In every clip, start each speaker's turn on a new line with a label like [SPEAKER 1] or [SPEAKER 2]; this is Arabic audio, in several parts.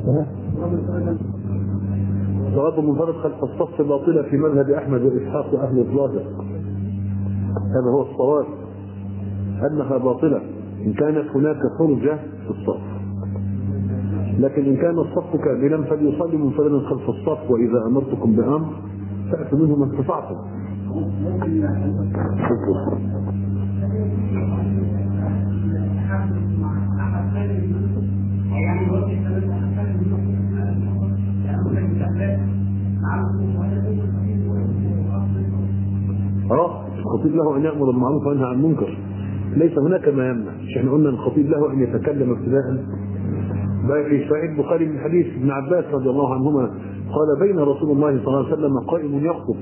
[SPEAKER 1] صلاة المنفرد خلف الصف باطلة في مذهب أحمد وإسحاق وأهل الظاهر، هذا هو الصواب، أنها باطلة إن كانت هناك فرجة في الصف. لكن إن كان الصف كاملا فليصلي منفردا خلف الصف، وإذا أمرتكم بأمر فأتوا منه ما استطعتم. الخطيب له أن يأمر بالمعروف وينهى عن المنكر، ليس هناك ما يمنع. مش احنا قلنا الخطيب له أن يتكلم ابتداء؟ في صحيح البخاري من حديث ابن عباس رضي الله عنهما قال: بين رسول الله صلى الله عليه وسلم قائم يخطب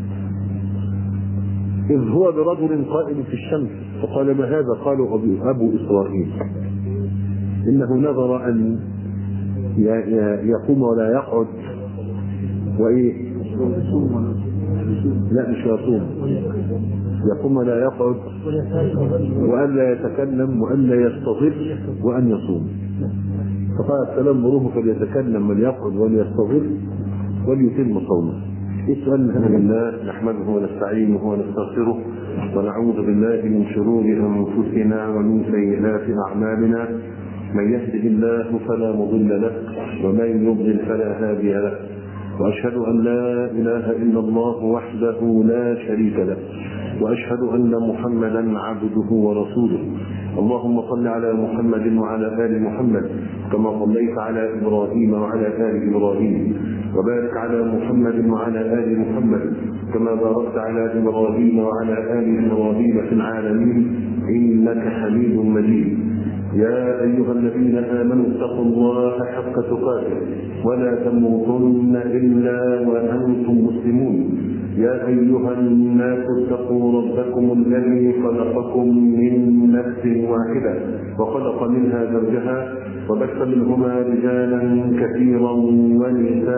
[SPEAKER 1] إذ هو برجل قائم في الشمس، فقال: ما هذا؟ قالوا: أبو إسرائيل إنه نظر أن يقوم ولا يقعد، وإيه؟ لا مش يصوم، يقوم ولا يقعد، وأن لا يتكلم، وأن لا يستظل، وأن يصوم. فقال: السلام مروه فليتكلم وليقعد وليستظل وليتم صومه. السؤال: الحمد لله نحمده ونستعينه ونستغفره ونعوذ بالله من شرور أنفسنا ومن سيئات أعمالنا، من يهده الله فلا مضل له ومن يضلل فلا هادي له، وأشهد أن لا إله إلا الله وحده لا شريك له، وأشهد أن محمدا عبده ورسوله. اللهم صل على محمد وعلى آل محمد كما صليت على إبراهيم وعلى آل إبراهيم، وبارك على محمد وعلى آل محمد كما باركت على إبراهيم وعلى آل إبراهيم في العالمين إنك حميد مجيد. يا أيها الذين آمنوا اتقوا الله حق تقاته ولا تموتن إلا وأنتم مسلمون. يا أيها الناس اتقوا ربكم الذي خلقكم من نفس واحدة وخلق منها زوجها وبث منهما رجالا كثيرا ونساء،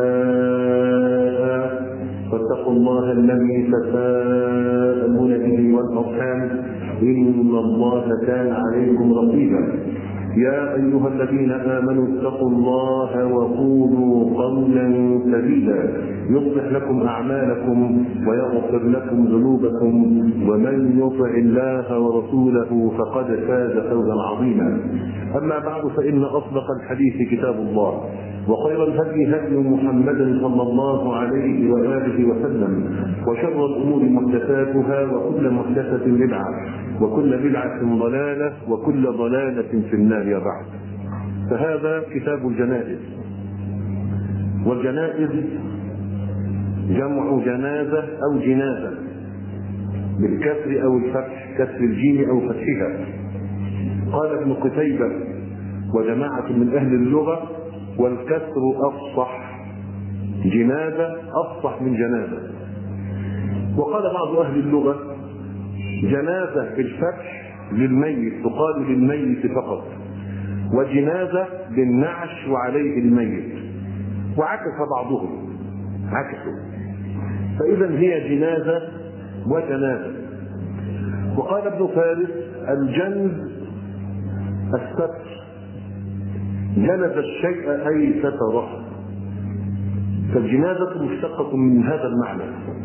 [SPEAKER 1] فاتقوا الله الذي تساءلون به والأرحام إن الله كان عليكم رقيبا. يا أيها الذين آمنوا اتقوا الله وقولوا قولا سديدا يصلح لكم أعمالكم ويغفر لكم ذنوبكم، ومن يطع الله ورسوله فقد فاز فوزا عظيما. أما بعد، فإن أصدق الحديث كتاب الله، وخير الهدي هدي محمد صلى الله عليه وآله وسلم، وشر الأمور محدثاتها، وكل محدثة بدعة، وكل بدعة ضلالة، وكل ضلالة في النار. يا بعد، فهذا كتاب الجنائز، والجنائز جمع جنازة أو جنازة بالكسر أو الفتح، كسر الجيم أو فتحها. قال ابن قتيبة وجماعة من أهل اللغة: والكسر أفصح، جنازة أفصح من جنازة. وقال بعض أهل اللغة: جنازة بالفتح للميت تقال للميت فقط، وجنازة بالنعش وعليه الميت، وعكس بعضهم عكسه، فإذا هي جنازة وجنازة. وقال ابن فارس: الجنز الستر، جنز الشيء أي ستره، فالجنازة مشتقة من هذا المعنى.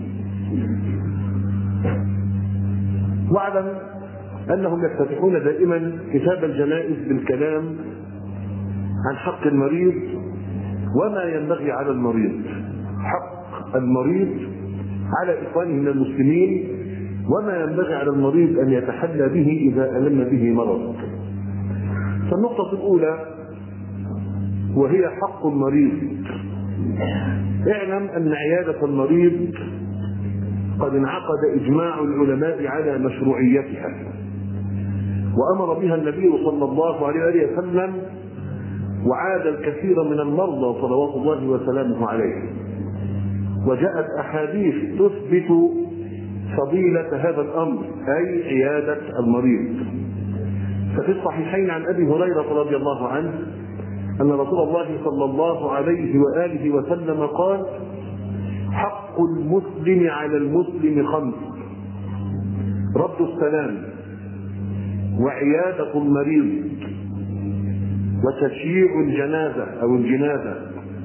[SPEAKER 1] واعلم أنهم يفتتحون دائما كتاب الجنائز بالكلام عن حق المريض وما ينبغي على المريض، حق المريض على إخوانه من المسلمين، وما ينبغي على المريض أن يتحلى به إذا ألم به مرض. فالنقطة الأولى وهي حق المريض: اعلم أن عيادة المريض قد انعقد إجماع العلماء على مشروعيتها، وأمر بها النبي صلى الله عليه وسلم، وعاد الكثير من المرضى صلوات الله وسلامه عليه. وجاءت أحاديث تثبت فضيلة هذا الأمر، أي عيادة المريض. ففي الصحيحين عن أبي هريرة رضي الله عنه أن رسول الله صلى الله عليه وآله وسلم قال: حق المسلم على المسلم 5: رد السلام، وعيادة المريض، وتشييع الجنازة أو الجنازة،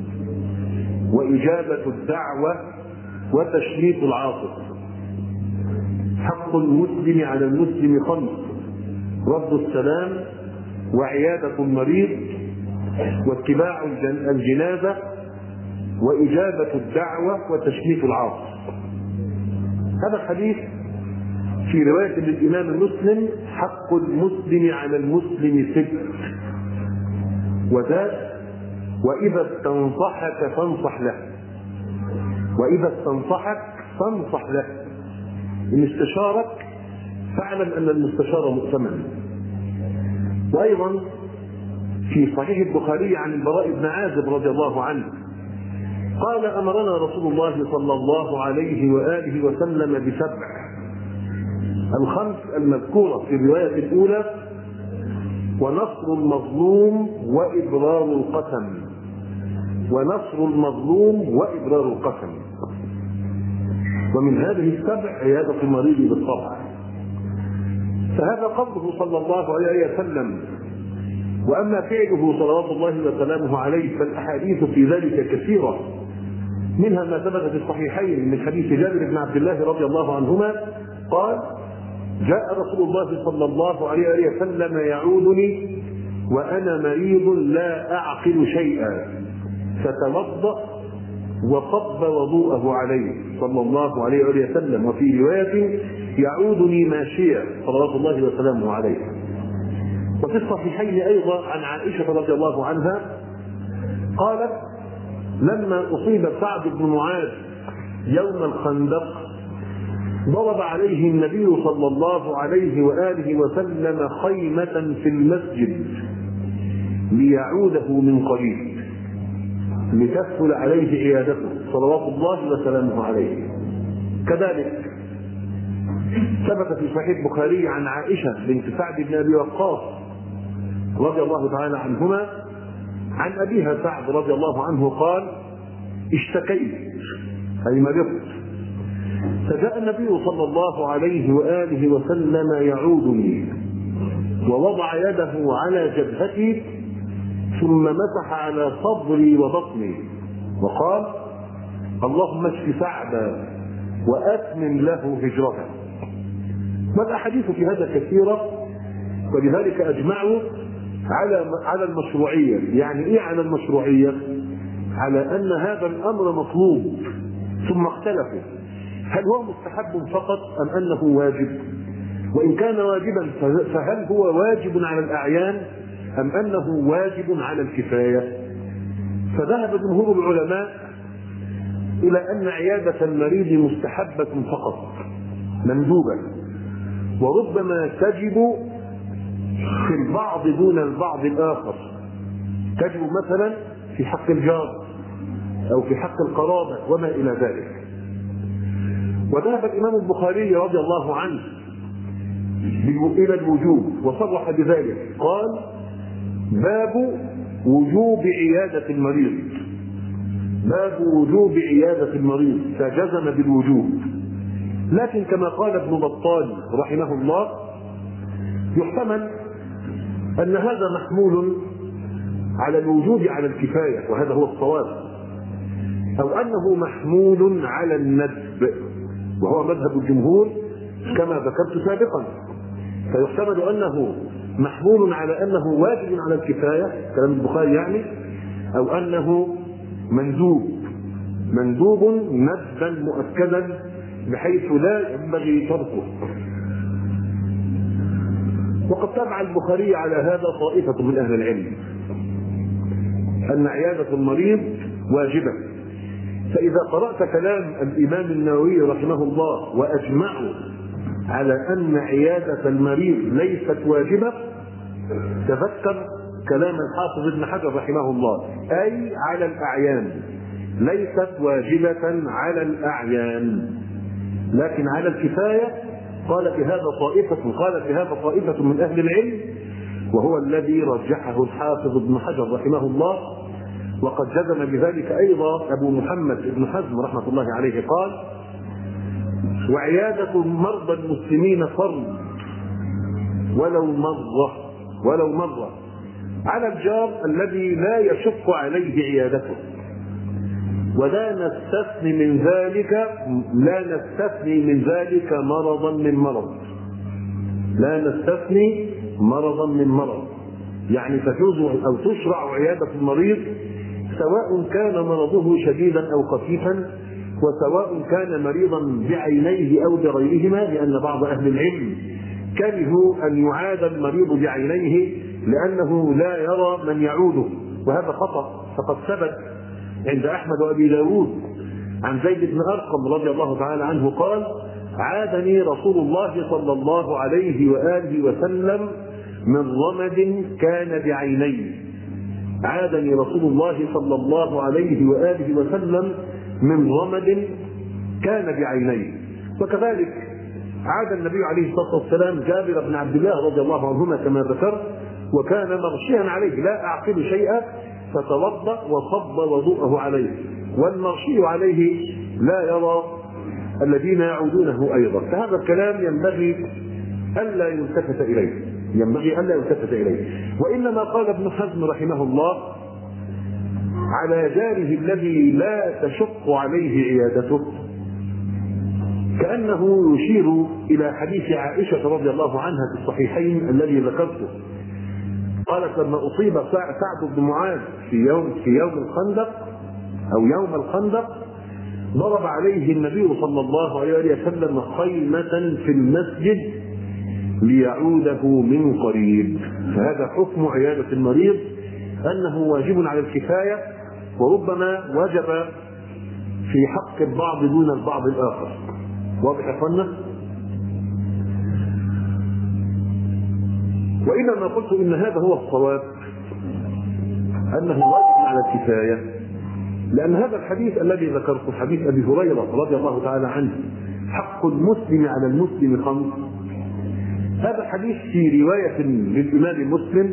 [SPEAKER 1] وإجابة الدعوة، وتشميت العاطف. حق المسلم على المسلم 5: رد السلام، وعيادة المريض، واتباع الجنازة، وإجابة الدعوة، وتشميت العاطف. هذا الحديث في رواية للإمام المسلم: حق المسلم على المسلم 6، وزاد: وإذا استنصحك فانصح له، وإذا استنصحك فانصح له. إن استشارك فاعلم أن المستشار مؤتمن. وأيضا في صحيح البخاري عن البراء بن عازب رضي الله عنه قال: أمرنا رسول الله صلى الله عليه وآله وسلم ب7: الخمس المذكورة في الرواية الأولى: ونصر المظلوم، وإبرار القسم. ونصر المظلوم وإبرار القسم. ومن هذه ال7 عيادة المريض بالطبع. فهذا قوله صلى الله عليه وسلم. وأما فعله صلوات الله وسلامه عليه فالأحاديث في ذلك كثيرة، منها ما ثبت في الصحيحين من حديث جابر بن عبد الله رضي الله عنهما قال: جاء رسول الله صلى الله عليه وسلم يعودني وأنا مريض لا أعقل شيئا، فتوضأ وصب وضوءه عليه صلى الله عليه وسلم. وفي رواية: يعودني ماشيا صلوات الله وسلامه عليه. وفي الصحيحين أيضا عن عائشة رضي الله عنها قالت: لما أصيب سعد بن معاذ يوم الخندق ضرب عليه النبي صلى الله عليه وآله وسلم خيمة في المسجد ليعوده من قريب لتسهل عليه عيادته صلوات الله وسلامه عليه. كذلك ثبت في صحيح البخاري عن عائشة بنت سعد بن أبي وقاص رضي الله تعالى عنهما عن أبيها سعد رضي الله عنه قال: اشتكيت أي مرضت، فجاء النبي صلى الله عليه وآله وسلم يعودني ووضع يده على جبهتي ثم مسح على صدري وبطني وقال: اللهم اشف سعدا وأتمم له هجرته. والأحاديث في هذا كثيرة، ولذلك أجمعوا على المشروعية. يعني إيه على المشروعية؟ على أن هذا الأمر مطلوب. ثم اختلفوا هل هو مستحب فقط أم أنه واجب؟ وإن كان واجبا فهل هو واجب على الأعيان أم أنه واجب على الكفاية؟ فذهب جمهور العلماء إلى أن عيادة المريض مستحبة فقط مندوبة، وربما تجب في البعض دون البعض الآخر. تجب مثلا في حق الجار أو في حق القرابة وما إلى ذلك. وذهب الإمام البخاري رضي الله عنه إلى الوجوب وصرح بذلك، قال: باب وجوب عيادة المريض. باب وجوب عيادة المريض، فجزم بالوجوب. لكن كما قال ابن بطال رحمه الله يحتمل أن هذا محمول على الوجوب على الكفاية، وهذا هو الصواب، أو أنه محمول على الندب، وهو مذهب الجمهور كما ذكرت سابقا. فيحتمل أنه محمول على أنه واجب على الكفاية كلام البخاري يعني، أو أنه مندوب ندبا مؤكدا بحيث لا ينبغي تركه. وقد تبع البخاري على هذا طائفة من أهل العلم أن عيادة المريض واجبة. فإذا قرأت كلام الإمام النووي رحمه الله وأجمعوا على أن عيادة المريض ليست واجبة، تذكر كلام الحافظ ابن حجر رحمه الله، أي على الأعيان، ليست واجبة على الأعيان لكن على الكفاية. قال في هذا طائفة من أهل العلم، وهو الذي رجحه الحافظ ابن حجر رحمه الله. وقد جزم بذلك أيضا أبو محمد ابن حزم رحمة الله عليه، قال: وعيادة مرضى المسلمين فرض ولو مرة، على الجار الذي لا يشق عليه عيادته. ولا نستثني من ذلك مرضا من مرض. لا نستثني مرضا من مرض، يعني تجوز أو تشرع عيادة المريض سواء كان مرضه شديدا أو خفيفا، وسواء كان مريضا بعينيه أو بغيرهما، لأن بعض أهل العلم كرهوا أن يعاد المريض بعينيه لأنه لا يرى من يعوده، وهذا خطأ. فقد ثبت عند أحمد وأبي داود عن زيد بن أرقم رضي الله تعالى عنه قال: عادني رسول الله صلى الله عليه وآله وسلم من رمد كان بعيني. عادني رسول الله صلى الله عليه وآله وسلم من رمد كان بعيني. وكذلك عاد النبي عليه الصلاة والسلام جابر بن عبد الله رضي الله عنهما كما ذكر، وكان مغشيا عليه لا أعقل شيئا، فتوضأ وصب وضوءه عليه، والمغشي عليه لا يرى الذين يعودونه أيضا. فهذا الكلام ينبغي ألا يلتفت إليه. وإنما قال ابن حزم رحمه الله على جاره الذي لا تشق عليه عيادته كأنه يشير إلى حديث عائشة رضي الله عنها في الصحيحين الذي ذكرته. قالت: لما أصيب سعد بن معاذ في يوم الخندق أو يوم الخندق ضرب عليه النبي صلى الله عليه وسلم خيمة في المسجد ليعوده من قريب. فهذا حكم عيادة المريض، أنه واجب على الكفاية، وربما وجب في حق البعض دون البعض الآخر. واضح يا اخوانا؟ وإنما قلت إن هذا هو الصواب، أنه واجب على الكفاية، لأن هذا الحديث الذي ذكرته حديث أبي هريرة رضي الله تعالى عنه: حق المسلم على المسلم 5. هذا حديث في رواية للإمام مسلم: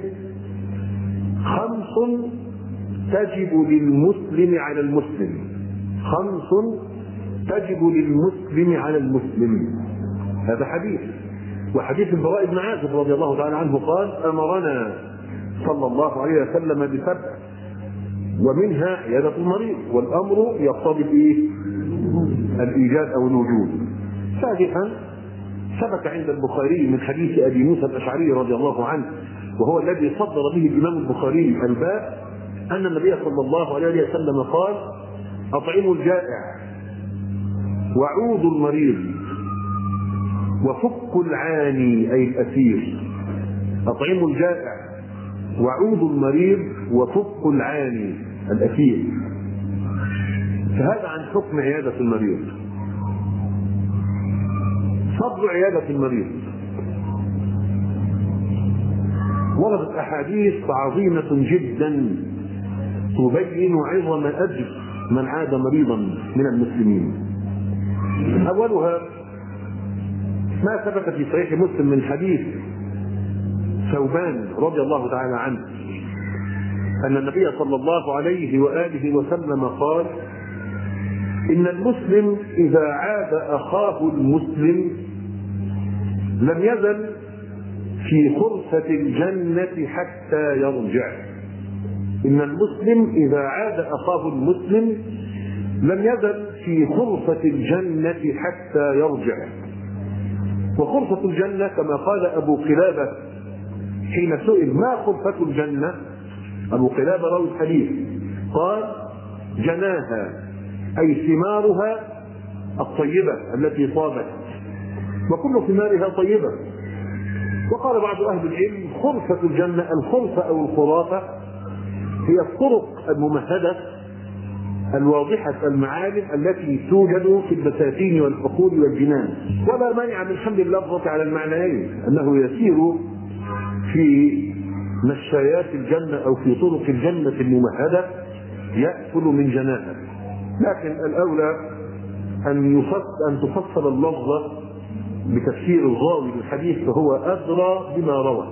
[SPEAKER 1] 5 تجب للمسلم على المسلم. 5 تجب للمسلم على المسلم. هذا حديث. وحديث البراء بن عازب رضي الله تعالى عنه قال: أمرنا صلى الله عليه وسلم ب7، ومنها عيادة المريض، والأمر يقتضي الإيجاد أو الوجود. ثالثا ثبت عند البخاري من حديث أبي موسى الأشعري رضي الله عنه، وهو الذي صدر به الإمام البخاري الباب، أن النبي صلى الله عليه وسلم قال: أطعموا الجائع وعودوا المريض وفكوا العاني أي الأسير. أطعموا الجائع وعودوا المريض وفكوا العاني الأسير. فهذا عن حكم عيادة المريض. فضل عيادة المريض: وردت أحاديث عظيمة جدا تبين عظم أجر من عاد مريضا من المسلمين. أولها ما ثبت في صحيح مسلم من حديث ثوبان رضي الله تعالى عنه أن النبي صلى الله عليه وآله وسلم قال: إن المسلم إذا عاد أخاه المسلم لم يزل في خرفة الجنة حتى يرجع. إن المسلم إذا عاد أخاه المسلم لم يزل في خرفة الجنة حتى يرجع. وخرفة الجنة كما قال أبو قلابة حين سئل: ما خرفة الجنة؟ أبو قلابة راوي الحديث قال: جناها أي ثمارها الطيبة التي صابت، وكل ثمارها طيبة. وقال بعض أهل العلم: خرفة الجنة، الخرفة أو الخرافة هي الطرق الممهدة الواضحة المعالم التي توجد في البساتين والحقول والجنان. ولا مانع من حمل اللفظة على المعنيين، أنه يسير في مشايات الجنة أو في طرق الجنة الممهدة يأكل من جناها. لكن الأولى أن تفصل اللفظة بتفسير الراوي للحديث، فهو أدرى بما روى.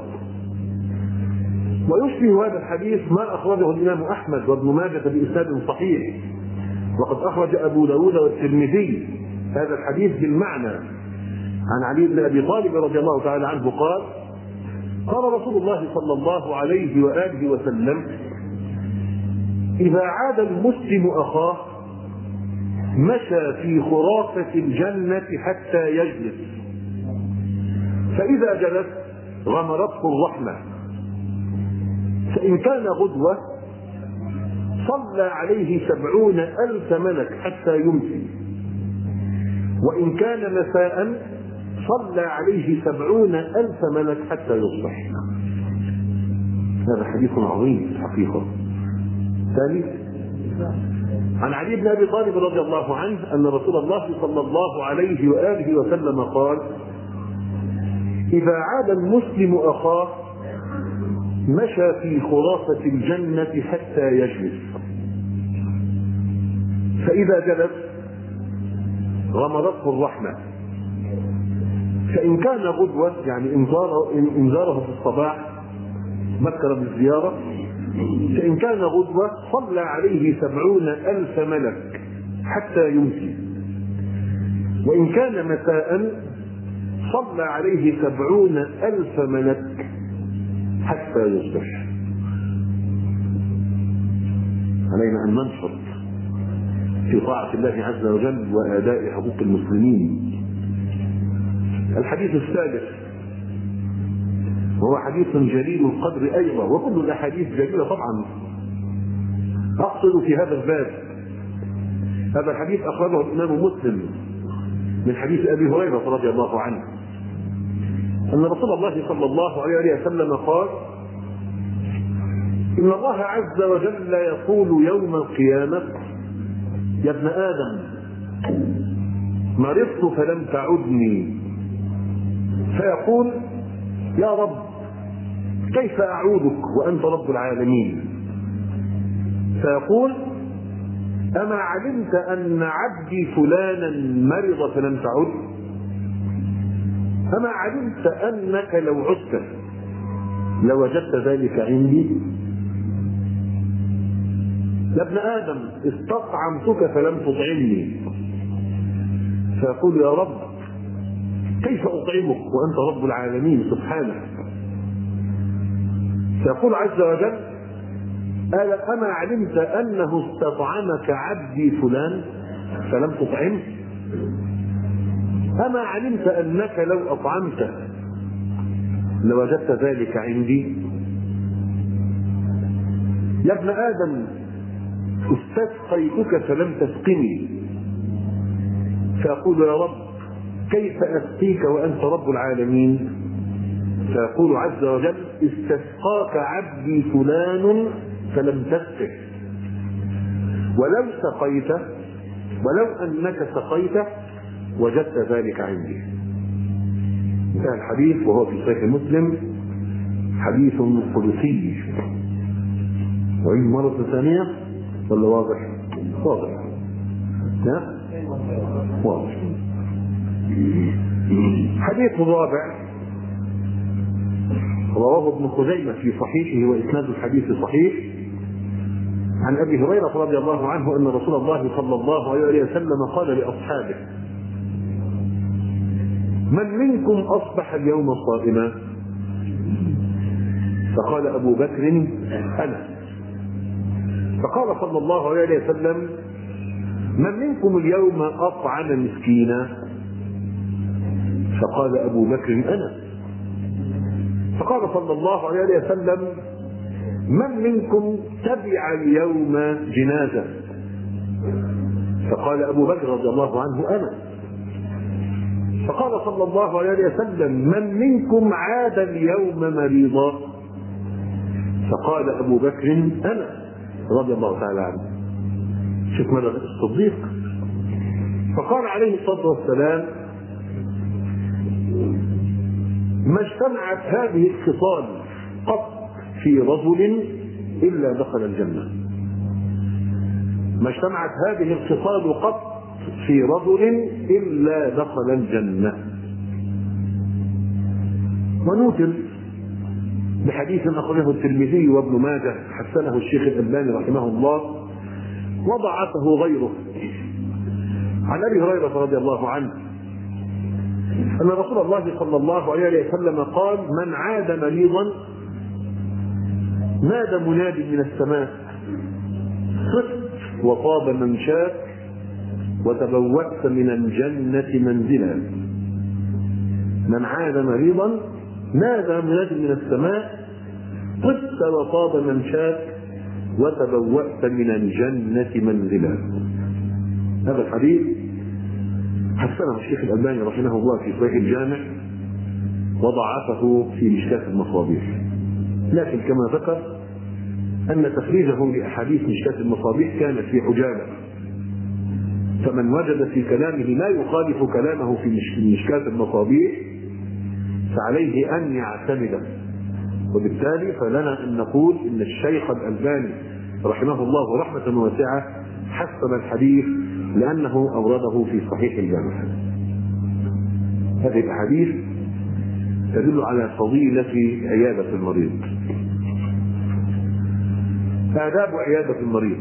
[SPEAKER 1] ويشبه هذا الحديث ما أخرجه الإمام أحمد وابن ماجه بإسناد صحيح، وقد أخرج أبو داود والترمذي هذا الحديث بالمعنى عن علي بن أبي طالب رضي الله تعالى عنه قال: قال رسول الله صلى الله عليه وآله وسلم: إذا عاد المسلم أخاه مشى في خرافة الجنة حتى يجلس، فإذا جلس غمرته الرحمة، فإن كان غدوة صلى عليه 70,000 ملك حتى يمسي، وإن كان مساء صلى عليه 70,000 ملك حتى يصبح. هذا حديث عظيم في الحقيقة. ثالث، عن علي بن أبي طالب رضي الله عنه أن رسول الله صلى الله عليه وآله وسلم قال: إذا عاد المسلم أخاه مشى في خرافة الجنة حتى يجلس، فإذا جلس غمرته الرحمة، فإن كان غدوة يعني انذاره في الصباح بكر بالزيارة، فإن كان غدوة صلى عليه 70,000 ملك حتى يمسي، وإن كان مساء صلى عليه 70,000 ملك حتى يصبح. علينا أن ننشط في طاعة الله عز وجل وأداء حقوق المسلمين. الحديث الثالث وهو حديث جليل القدر أيضا، وكل الأحاديث جليلة طبعا، أقصد في هذا الباب. هذا الحديث أخرجه الإمام مسلم من حديث أبي هريرة رضي الله عنه أن رسول الله صلى الله عليه وسلم قال: إن الله عز وجل يقول يوم القيامة: يا ابن آدم مرضت فلم تعدني، فيقول: يا رب كيف أعودك وأنت رب العالمين؟ فيقول: أما علمت أن عبدي فلانا مرض فلم تعد؟ أما علمت أنك لو عدت لوجدت ذلك عندي؟ يا ابن آدم استطعمتك فلم تطعمني، فيقول: يا رب كيف أطعمك وأنت رب العالمين سبحانه؟ فيقول عز وجل: أما علمت أنه استطعمك عبدي فلان فلم تطعمه؟ أما علمت أنك لو أطعمته لوجدت ذلك عندي؟ يا ابن آدم استسقيتك فلم تسقني، فيقول: يا رب كيف أسقيك وأنت رب العالمين؟ فيقول عز وجل: استسقاك عبدي فلان فلم تسقه، ولو سقيته ولو أنك سقيته وجدت ذلك عندي. انتهى الحديث، وهو في صحيح مسلم حديث قدسي. وعيد مرة ثانية ولا واضح؟ واضح. ها؟ واضح. حديث الرابع رواه ابن خزيمة في صحيحه وإسناد الحديث صحيح، عن أبي هريرة رضي الله عنه أن رسول الله صلى الله عليه وسلم قال لأصحابه: من منكم أصبح اليوم صائما؟ فقال أبو بكر: أنا. فقال صلى الله عليه وسلم: من منكم اليوم أطعم مسكينا؟ فقال أبو بكر: أنا. فقال صلى الله عليه وسلم: من منكم تبع اليوم جنازة؟ فقال أبو بكر رضي الله عنه: أنا. فقال صلى الله عليه وسلم: من منكم عاد اليوم مريضا؟ فقال أبو بكر: أنا رضي الله تعالى عنه. شوف ماذا الصديق. فقال عليه الصلاة والسلام: ما اجتمعت هذه الخصال قط في رجل إلا دخل الجنة. ما اجتمعت هذه الخصال قط في رجل إلا دخل الجنة. ونوتر بحديث أخرجه الترمذي وابن ماجه حسنه الشيخ الألباني رحمه الله وضعفه غيره، عن أبي هريرة رضي الله عنه أن رسول الله صلى الله عليه وسلم قال: من عاد مريضا نادى مناد من السماء: صدت وطاب ممشاك وتبوأت من الجنة منزلا. من عاد مريضا نادى مناد من السماء: صدت وطاب ممشاك وتبوأت من الجنة منزلا. هذا الحديث حسنه الشيخ الألباني رحمه الله في صحيح الجامع وضعفه في مشكاة المصابيح، لكن كما ذكر أن تخريجه لأحاديث مشكاة المصابيح كان في عجالة، فمن وجد في كلامه ما يخالف كلامه في مشكاة المصابيح فعليه أن يعتمده. وبالتالي فلنا أن نقول إن الشيخ الألباني رحمه الله رحمة واسعة حسن الحديث لأنه أورده في صحيح الجامع. هذه الأحاديث تدل على فضيلة عيادة المريض. آداب عيادة المريض.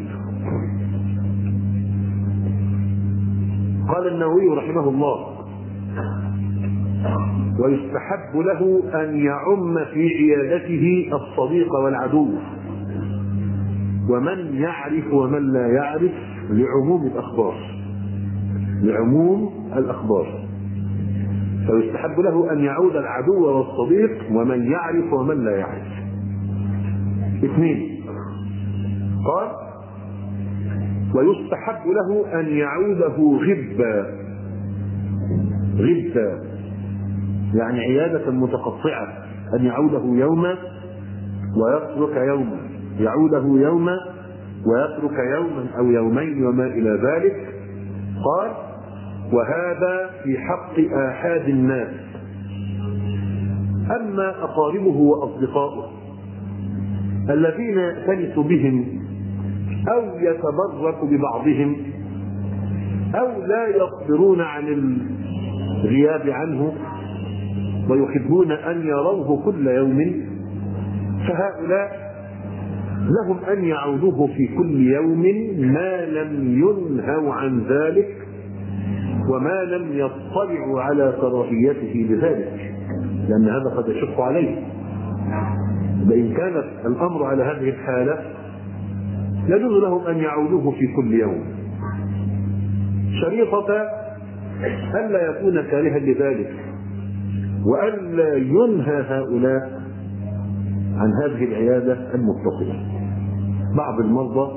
[SPEAKER 1] قال النووي رحمه الله: ويستحب له أن يعم في عيادته الصديق والعدو ومن يعرف ومن لا يعرف لعموم الأخبار. فيستحب له أن يعود العدو والصديق ومن يعرف ومن لا يعرف. 2. قال: ويستحب له أن يعوده غبا يعني عيادة متقطعة، أن يعوده يوما ويترك يوما، يعوده يوما ويترك يوما أو يومين وما إلى ذلك. قال: وهذا في حق آحاد الناس. أما أقاربه وأصدقائه الذين يأتنس بهم أو يتبرك ببعضهم أو لا يصبرون عن الغياب عنه ويحبون أن يروه كل يوم، فهؤلاء لهم أن يعودوه في كل يوم ما لم ينهوا عن ذلك وما لم يطلعوا على كراهيته لذلك، لأن هذا قد يشق عليه. فإن كانت الأمر على هذه الحالة يجوز لهم أن يعودوه في كل يوم، شريطة ألا يكون كارها لذلك وألا ينهى هؤلاء عن هذه العيادة المتصلة. بعض المرضى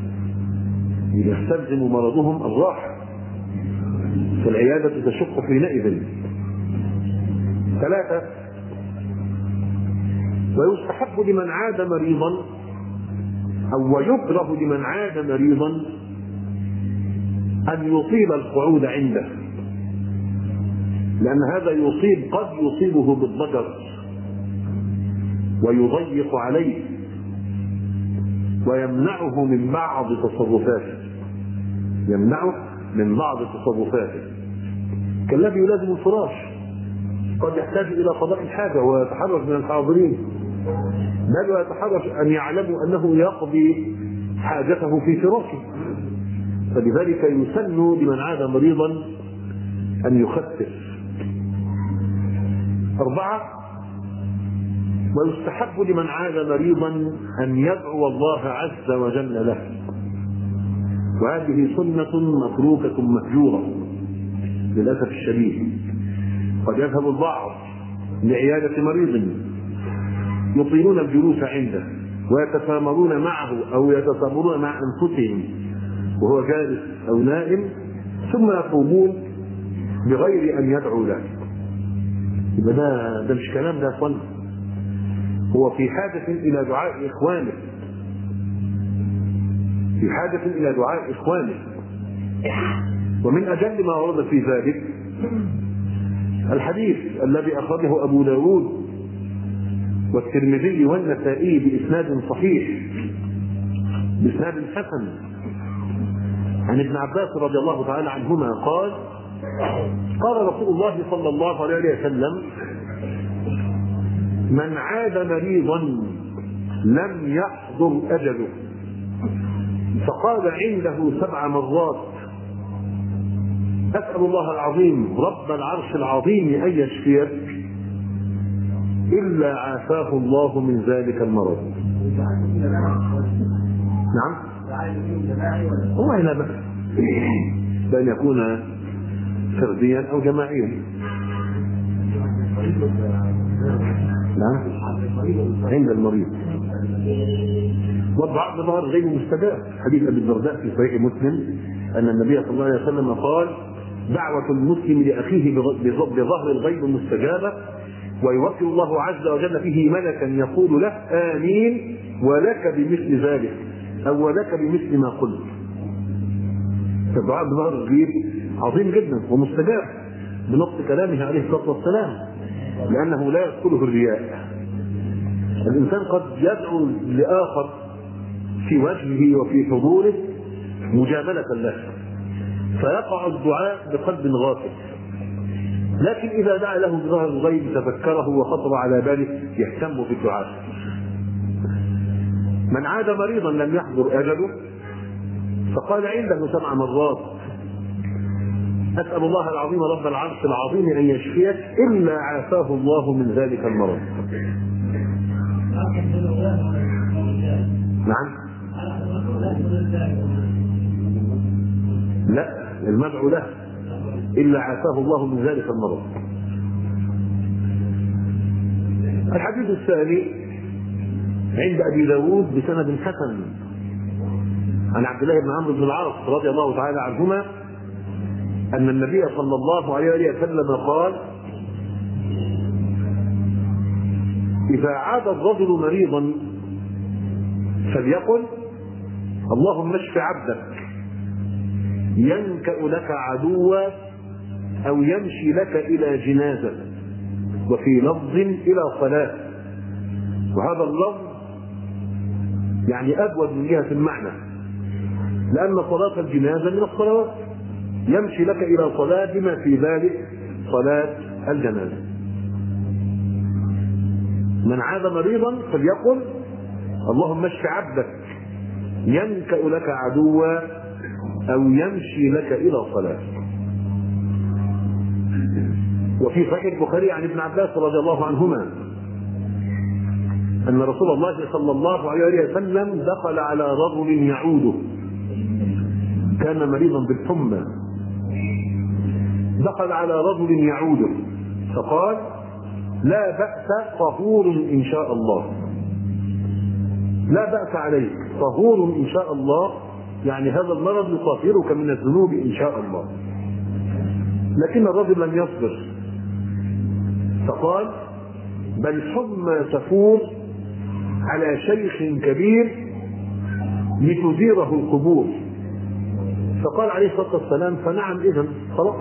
[SPEAKER 1] يستلزم مرضهم الراحة فالعيادة تشق حينئذ. 3. ويستحب لمن عاد مريضا أو ويكره لمن عاد مريضا أن يطيل القعود عنده، لأن هذا قد يصيبه بالضجر ويضيق عليه ويمنعه من بعض تصرفاته، كالذي يلازم الفراش قد يحتاج إلى قضاء الحاجة ويتحرج من الحاضرين، بل ويتحرج أن يعلموا أنه يقضي حاجته في فراشه، فلذلك يسن لمن عاد مريضا أن يخفف. 4. ويستحب لمن عاد مريضا أن يدعو الله عز وجل له، وهذه سنة متروكة مهجورة للأسف الشديد. قد يذهب البعض لعيادة مريض يطيلون الجلوس عنده ويتسامرون معه أو يتسامرون مع أنفسهم وهو جالس أو نائم، ثم يقومون بغير أن يدعوا له. يبقى ده مش كلام، ده فن. هو في حاجة إلى دعاء إخوانه، ومن أجل ما ورد في ذلك الحديث الذي أخرجه أبو داود والترمذي والنسائي بإسناد صحيح بإسناد حسن عن ابن عباس رضي الله تعالى عنهما قال: قال رسول الله صلى الله عليه وسلم: من عاد مريضا لم يحضر أجله فقال عنده 7 مرات أسأل الله العظيم رب العرش العظيم أن يشفيك إلا عافاه الله من ذلك المرض. نعم. والله لا بأس بأن يكون فرديا أو جماعيا. نعم عند المريض. والدعاء بظهر غير مستجاب. حديث أبي الدرداء في صحيح مسلم أن النبي صلى الله عليه وسلم قال: دعوة المسلم لأخيه بظهر الغيب مستجابة، ويوكل الله عز وجل فيه ملكا يقول له: آمين ولك بمثل ذلك، أو ولك بمثل ما قلت. فالدعاء بظهر الغيب عظيم جدا ومستجاب بنص كلامه عليه الصلاة والسلام، لأنه لا يدخله الرياء. الإنسان قد يدعو لآخر في وجهه وفي حضوره مجاملة له، فيقع الدعاء بقلب غافل. لكن إذا دعا له بظهر الغيب تذكره وخطر على باله يهتم بالدعاء. من عاد مريضا لم يحضر أجله فقال عنده 7 مرات: أسأل الله العظيم رب العرش العظيم أن يشفيك إلا عافاه الله من ذلك المرض. نعم. لا، المدعو له إلا عافاه الله من ذلك المرض. الحديث الثاني عند أبي داود بسند حسن عن عبد الله بن عمرو بن العاص رضي الله تعالى عنهما أن النبي صلى الله عليه وسلم قال: إذا عاد الرجل مريضا فليقل: اللهم اشف عبدك ينكأ لك عدوا أو يمشي لك إلى جنازة، وفي لفظ إلى صلاة. وهذا اللفظ يعني أبود من جهة المعنى، لأن صلاة الجنازة من الصلوات، يمشي لك إلى صلاة بما في ذلك صلاة الجنازة. من عاد مريضا فليقل: اللهم اشف عبدك ينكأ لك عدوا أو يمشي لك إلى صلاة. وفي صحيح البخاري عن ابن عباس رضي الله عنهما أن رسول الله صلى الله عليه وسلم دخل على رجل يعوده، كان مريضا بالحمى، دخل على رجل يعوده فقال: لا بأس طهور إن شاء الله، لا بأس عليك طهور إن شاء الله، يعني هذا المرض يطهرك من الذنوب إن شاء الله. لكن الرجل لم يصبر فقال: بل حمى تفور على شيخ كبير لتزيره القبور. فقال عليه الصلاة والسلام: فنعم إذن خلاص،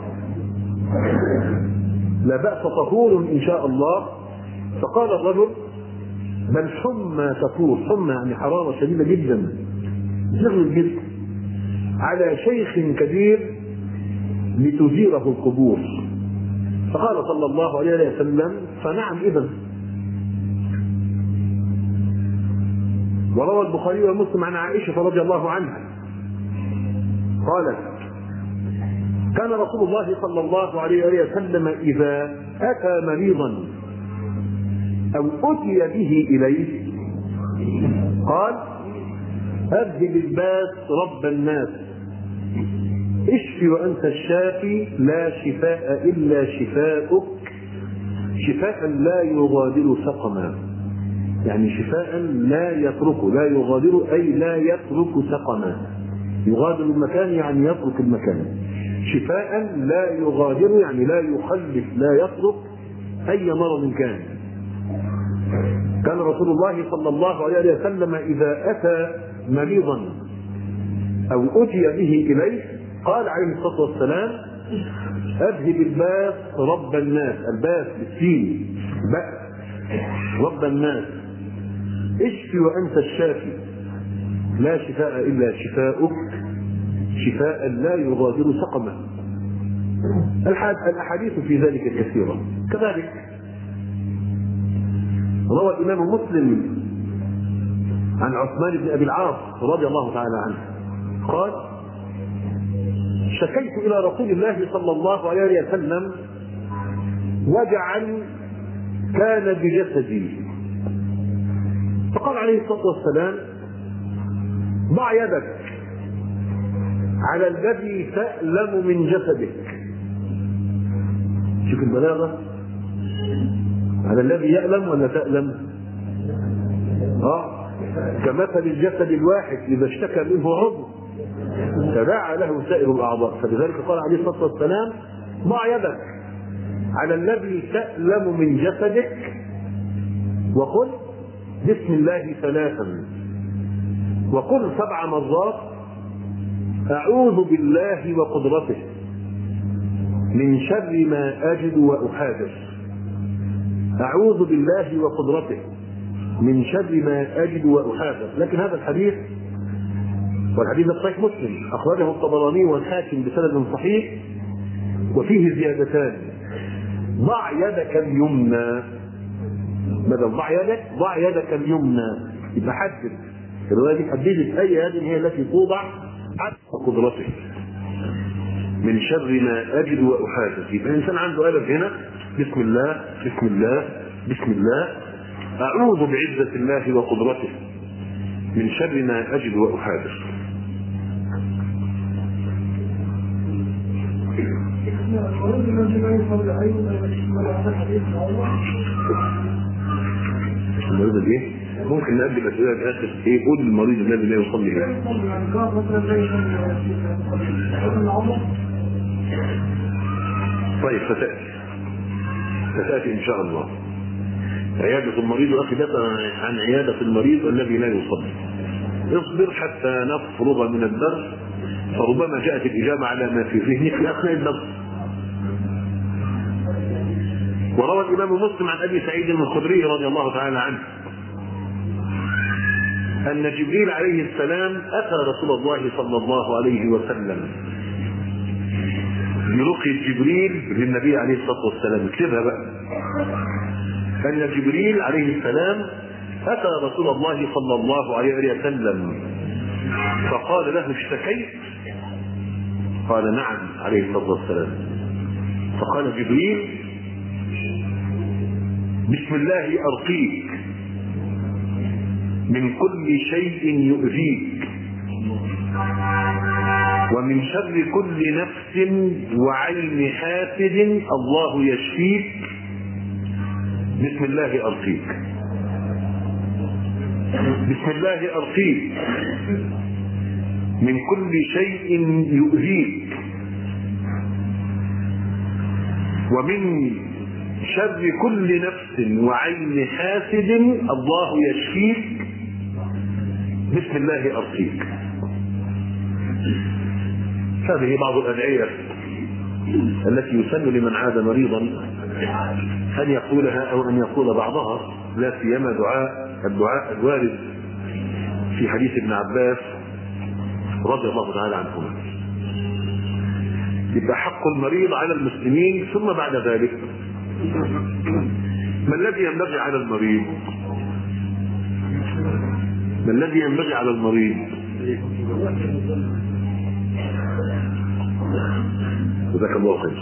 [SPEAKER 1] لا بأس طهور إن شاء الله. فقال الرجل: بل حمى تفور، حمى يعني حرارة شديدة جدا زغل الجسم، على شيخ كبير لتزيره القبور. فقال صلى الله عليه وسلم: فنعم إذن. وروى البخاري ومسلم عن عائشة رضي الله عنها قالت: كان رسول الله صلى الله عليه وسلم إذا أتى مريضا أو أتي به إليه قال: أذهب الباس رب الناس، اشفي وأنت الشافي، لا شفاء إلا شفاؤك، شفاء لا يغادر سقما. يعني شفاء لا يتركه، لا يغادر أي لا يترك سقما. يغادر المكان يعني يترك المكان. شفاء لا يغادر يعني لا يخلف، لا يترك أي مرض كان. كان رسول الله صلى الله عليه وسلم إذا أتى مريضا أو أتي به إليه قال عليه الصلاة والسلام: أذهب الباس رب الناس، الباس بالسين بأس رب الناس، اشفي وأنت الشافي، لا شفاء إلا شفاؤك، شفاء لا يغادر سقما. الأحاديث في ذلك كثيرة. كذلك روى الإمام مسلم عن عثمان بن أبي العاص رضي الله تعالى عنه قال: اشتكيت إلى رسول الله صلى الله عليه وسلم وجعا كان بجسدي، فقال عليه الصلاة والسلام: ضع يدك على الذي تألم من جسدك. شوف البلاغة، على الذي يألم ولا تألم؟ كمثل الجسد الواحد إذا اشتكى منه عضو تداعى له سائر الأعضاء. فلذلك قال عليه الصلاة والسلام: ضع يدك على الذي تألم من جسدك وقل بسم الله 3 وقل 7 مرات أعوذ بالله وقدرته من شر ما أجد وأحاذر. أعوذ بالله وقدرته من شر ما أجد وأحاذر. لكن هذا الحديث، والحديث صحيح مسلم، أخرجه الطبراني والحاكم بسند صحيح، وفيه زيادتان: ضع يدك اليمنى، بدل ضع يدك اليمنى، يبقى حدد الرواية دي، حددت أي يد هي التي توضع على قدرته من شر ما أجد وأحاذر. يبقى الإنسان عنده ألف هنا: بسم الله بسم الله بسم الله، أعوذ بعزة الله وقدرته من شر ما أجد وأحاذر. المريض الايه؟ ممكن نقدم اسئله الاخر ايه؟ قول المريض الذي لا يصلي به. طيب ستاتي ان شاء الله. عياده المريض اخي عن عياده المريض الذي لا يصلي. اصبر حتى نفرغ من الدرس، فربما جاءت الاجابه على ما في ذهنك في اثناء الدرس. وروى الإمام مسلم عن أبي سعيد الخدري رضي الله تعالى عنه أن جبريل عليه السلام أتى رسول الله صلى الله عليه وسلم برقية جبريل للنبي عليه الصلاة والسلام. اكتبها بقى: أن جبريل عليه السلام أتى رسول الله صلى الله عليه وسلم فقال له: اشتكيت؟ قال: نعم عليه الصلاة والسلام. فقال جبريل: بسم الله أرقيك من كل شيء يؤذيك ومن شر كل نفس وعين حاسد الله يشفيك. بسم الله أرقيك، بسم الله أرقيك من كل شيء يؤذيك ومن شر كل نفس وعين حاسد الله يشفيك. بسم الله أرقيك. هذه بعض الأدعية التي يسن لمن عاد مريضا أن يقولها أو أن يقول بعضها، لا سيما الدعاء الوارد في حديث ابن عباس رضي الله تعالى عنهما. يبقى حق المريض على المسلمين. ثم بعد ذلك ما الذي ينبغي على المريض؟ ما الذي ينبغي على المريض؟ جزاك الله خير.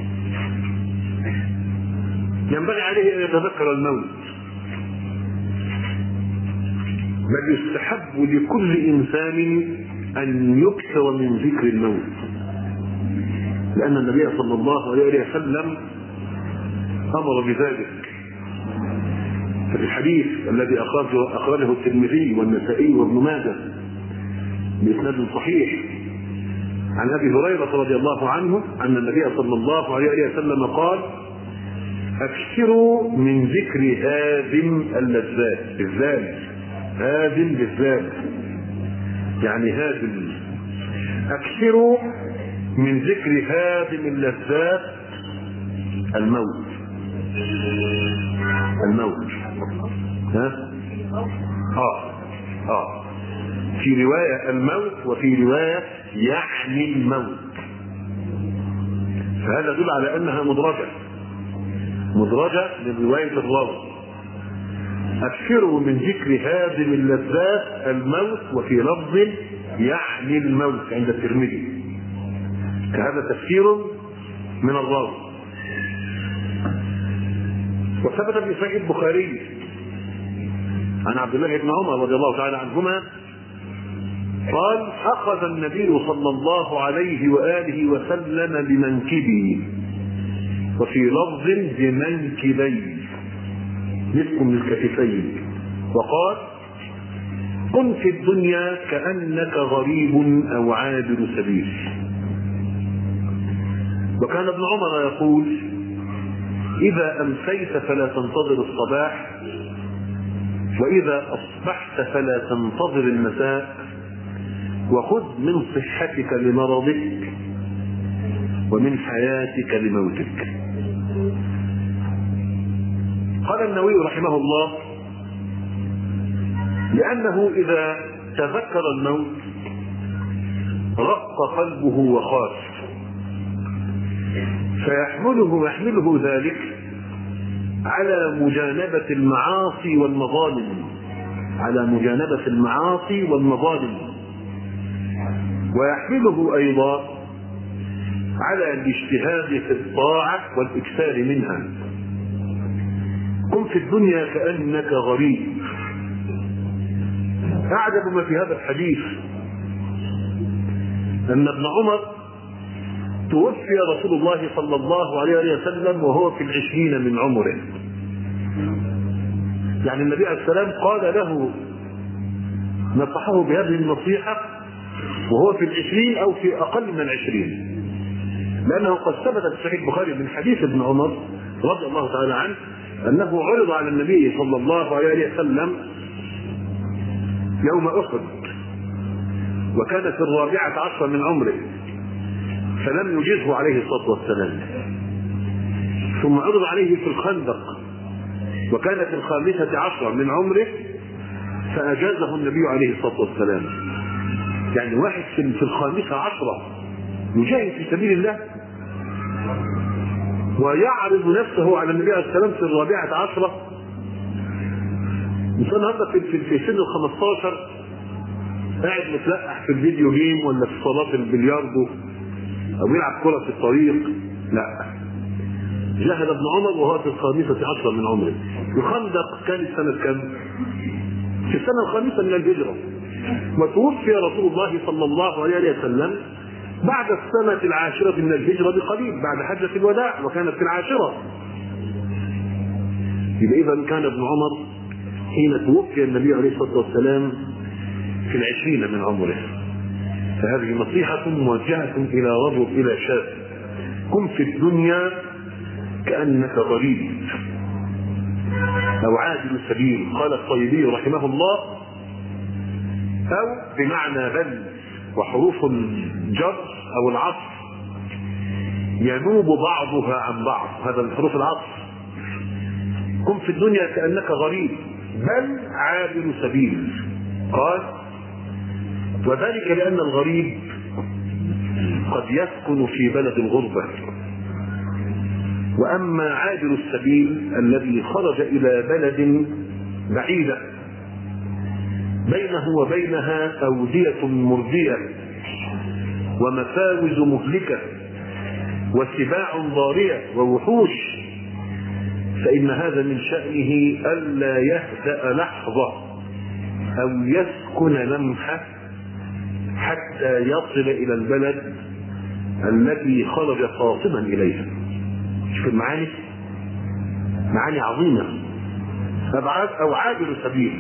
[SPEAKER 1] ينبغي عليه ان يتذكر الموت، بل يستحب لكل انسان ان يكثر من ذكر الموت، لان النبي صلى الله عليه وسلم امر بذلك. ففي الحديث الذي اخرجه الترمذي والنسائي وابن ماجه باسناد صحيح عن ابي هريره رضي الله عنه ان النبي صلى الله عليه وسلم قال: اكثروا من ذكر هادم اللذات. بالذات، هادم بالذات يعني هادم. اكثروا من ذكر هادم اللذات الموت. الموت في رواية الموت وفي رواية يعني الموت. فهذا يدل على انها مدرجة من رواية الراوي. اكثروا من ذكر هادم اللذات الموت، وفي لفظ يعني الموت عند الترمذي. هذا تفسير من الراوي. وثبت في صحيح البخاري عن عبد الله بن عمر رضي الله تعالى عنهما قال: أخذ النبي صلى الله عليه وآله وسلم بمنكبي، وفي لفظ بمنكبي، نصف من الكتفين، وقال: كن في الدنيا كأنك غريب أو عابر سبيل. وكان ابن عمر يقول: إذا أمسيت فلا تنتظر الصباح، وإذا أصبحت فلا تنتظر المساء، وخذ من صحتك لمرضك ومن حياتك لموتك. قال النووي رحمه الله: لأنه إذا تذكر الموت رق قلبه وخاف، فيحمله ذلك على مجانبة المعاصي والمظالم، ويحمله أيضا على الاجتهاد في الطاعة والإكثار منها. كن في الدنيا كأنك غريب. أعجب ما في هذا الحديث أن ابن عمر توفي رسول الله صلى الله عليه وسلم وهو في 20 من عمره. يعني النبي عليه السلام قال له، نصحه بهذه النصيحة وهو في 20 أو في أقل من 20، لأنه قد ثبت في صحيح البخاري من حديث ابن عمر رضي الله تعالى عنه أنه عرض على النبي صلى الله عليه وسلم يوم أحد، وكان في 14 من عمره، فلم يجزه عليه الصلاة والسلام. ثم عرض عليه في الخندق، وكان في 15 من عمره، فأجازه النبي عليه الصلاة والسلام. يعني واحد في 15 يجاهد في سبيل الله ويعرض نفسه على النبي عليه السلام في 14. إنسان هذا في سن 15 قاعد متلقح في الفيديو جيم ولا في صالات البلياردو أو يلعب كرة في الطريق، لا، جاهد ابن عمر وهو في 15 من عمره. الخندق كان سنة كم؟ في السنة 5 من الهجرة. وتوفي رسول الله صلى الله عليه وسلم بعد السنة 10 من الهجرة بقليل، بعد حجة الوداع، وكانت في 10. إذا كان ابن عمر حين توفي النبي عليه الصلاة والسلام في 20 من عمره. فهذه نصيحة موجهة إلى رجل، إلى شاب: كن في الدنيا كأنك غريب أو عابر سبيل. قال الطيبي رحمه الله: أو بمعنى بل، وحروف الجر أو العطف ينوب بعضها عن بعض، هذا من حروف العطف. كن في الدنيا كأنك غريب بل عابر سبيل. قال: وذلك لأن الغريب قد يسكن في بلد الغربة، وأما عابر السبيل الذي خرج إلى بلد بعيدة بينه وبينها أودية مردية ومفاوز مهلكة وسباع ضارية ووحوش، فإن هذا من شأنه ألا يهدأ لحظة أو يسكن لمحة حتى يصل إلى البلد التي خرج قاصدا إليها. شوف المعاني، معاني عظيمة. أبعاد أو عابر سبيل.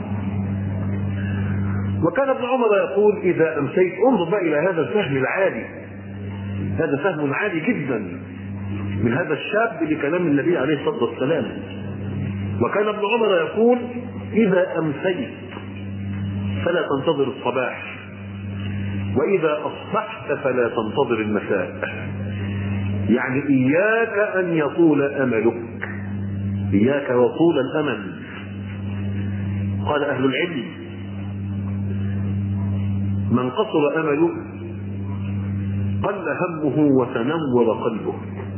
[SPEAKER 1] وكان ابن عمر يقول: إذا أمسيت، انظر بقى إلى هذا الفهم العالي، هذا فهم عالي جدا من هذا الشاب لكلام النبي عليه الصلاة والسلام. وكان ابن عمر يقول: إذا أمسيت فلا تنتظر الصباح، وإذا أصبحت فلا تنتظر المساء. يعني إياك أن يطول أملك، إياك وطول الأمل. قال أهل العلم: من قصر أمله قل همه وتنور قلبه،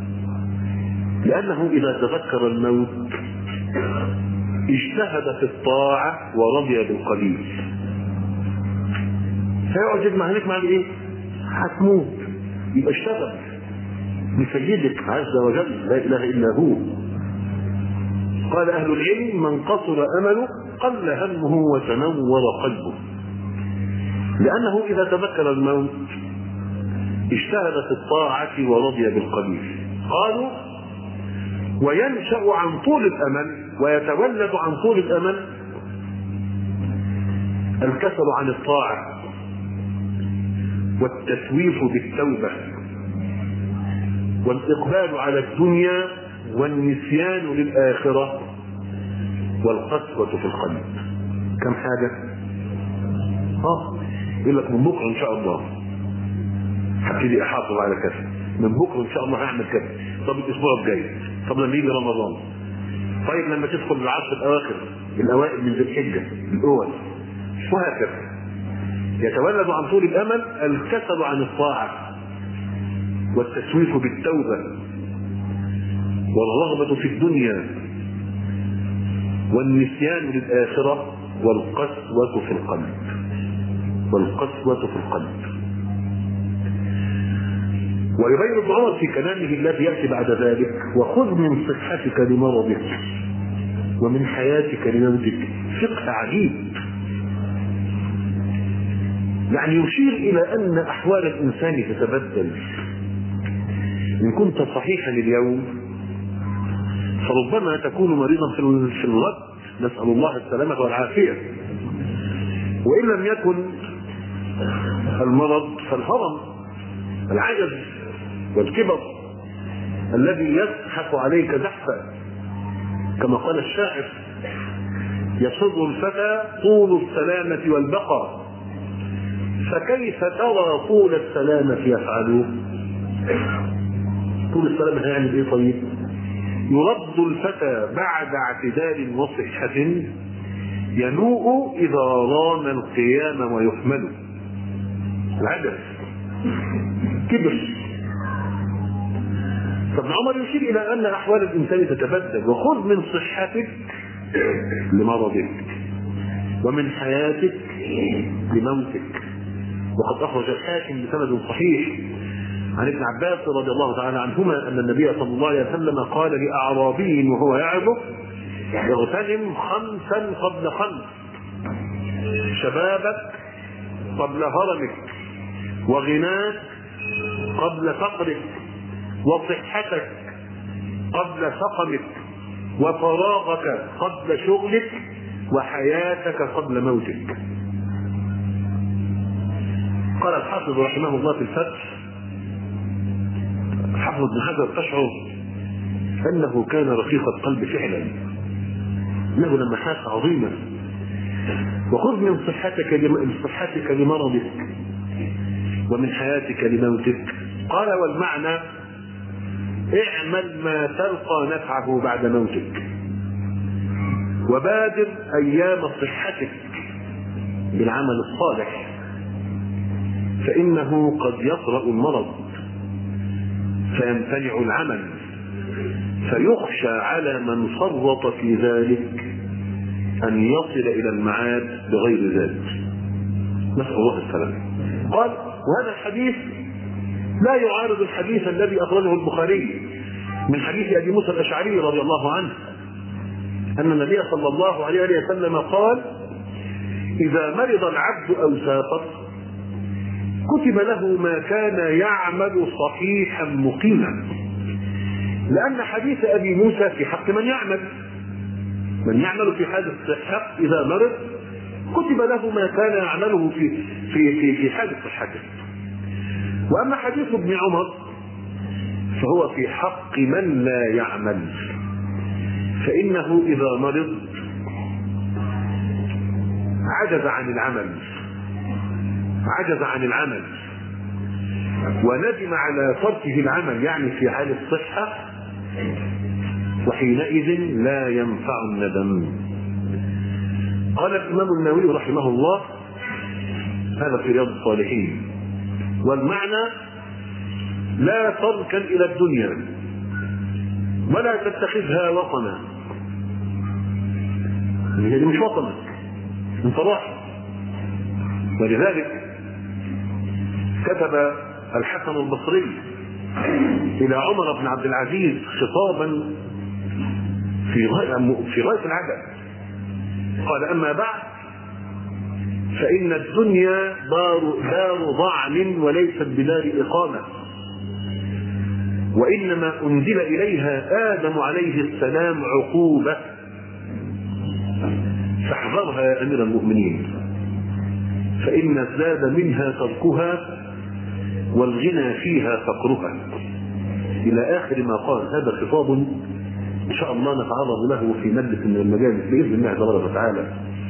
[SPEAKER 1] لأنه إذا تذكر الموت اجتهد في الطاعة ورضي بالقليل. فيعجب مهلك مع ايه؟ هتموت، يبقى اشتغل بسيدك عز وجل لا اله الا هو. قال اهل العلم: من قصر امله قل همه وتنور قلبه، لانه اذا تذكر الموت اجتهد في الطاعه ورضي بالقليل. قالوا: وينشا عن طول الامل ويتولد عن طول الامل الكسل عن الطاعه والتسويف بالتوبه والاقبال على الدنيا والنسيان للاخره والقسوه في القلب. كم حاجه؟ يقول لك من بكره ان شاء الله هبتدي احافظ على كذا، من بكره ان شاء الله هعمل كذا، طب الاسبوع الجاي، طب لما يجي رمضان، طيب لما تدخل العشر الاواخر الاوائل من ذي الحجه الاول، وهكذا. يتولد عن طول الامل الكسل عن الطاعه والتسويف بالتوبه والرغبه في الدنيا والنسيان للاخره والقسوه في القلب. والقسوه في القلب. ويبين ابن عمر في كلامه الذي ياتي بعد ذلك: وخذ من صحتك لمرضك ومن حياتك لموتك. فقه عجيب، يعني يشير الى ان احوال الانسان تتبدل. ان كنت صحيحا اليوم فربما تكون مريضا في الغد، نسال الله السلامه والعافيه. وان لم يكن المرض فالهرم، العجز والكبر الذي يزحف عليك زحفا، كما قال الشاعر: يسر الفتى طول السلامة والبقاء، فكيف ترى طول السلامة يفعله؟ طول السلامة هيعمل ايه؟ طيب يرد الفتى بعد اعتدال وصحة ينوء اذا رام القيام ويحمل. العجز، كبر. فابن عمر يشير الى ان احوال الانسان تتبدل. وخذ من صحتك لمرضك ومن حياتك لموتك. وقد اخرج الحاكم بسند صحيح عن ابن عباس رضي الله تعالى عنهما ان النبي صلى الله عليه وسلم قال لاعرابي وهو يعظه: اغتنم 5 قبل 5، شبابك قبل هرمك، وغناك قبل فقرك، وصحتك قبل سقمك، وفراغك قبل شغلك، وحياتك قبل موتك. قال الحافظ رحمه الله في الفتح: حافظ بن حجر تشعر انه كان رقيق القلب فعلا، له لمحات عظيمه. وخذ من صحتك لمرضك ومن حياتك لموتك. قال: والمعنى: اعمل ما تلقى نفعه بعد موتك، وبادر ايام صحتك بالعمل الصالح، فانه قد يطرأ المرض فيمتنع العمل، فيخشى على من فرط في ذلك ان يصل الى المعاد بغير ذلك. نسأل الله السلامة. قال: وهذا الحديث لا يعارض الحديث الذي اخرجه البخاري من حديث ابي موسى الاشعري رضي الله عنه ان النبي صلى الله عليه وسلم قال: اذا مرض العبد او سافر كتب له ما كان يعمل صحيحا مقيما. لان حديث ابي موسى في حق من يعمل في حال الصحه اذا مرض كتب له ما كان يعمله في حال صحته. واما حديث ابن عمر فهو في حق من لا يعمل، فانه اذا مرض عجز عن العمل وندم على تركه العمل، يعني في حال الصحه، وحينئذ لا ينفع الندم. قال الامام النووي رحمه الله هذا في رياض الصالحين: والمعنى: لا تركن الى الدنيا ولا تتخذها وطنا. هي مش وطنك، انت راح. ولذلك كتب الحسن البصري إلى عمر بن عبد العزيز خطابا في غاية العجب، قال: أما بعد فإن الدنيا دار ضعن وليست بدار إقامة، وإنما أنزل إليها آدم عليه السلام عقوبة، فاحذرها يا أمير المؤمنين، فإن الزاد منها تركها والغنى فيها فقرها، إلى آخر ما قال. هذا خطاب إن شاء الله نتعرض له في مجلس من المجالس بإذن الله تبارك وتعالى.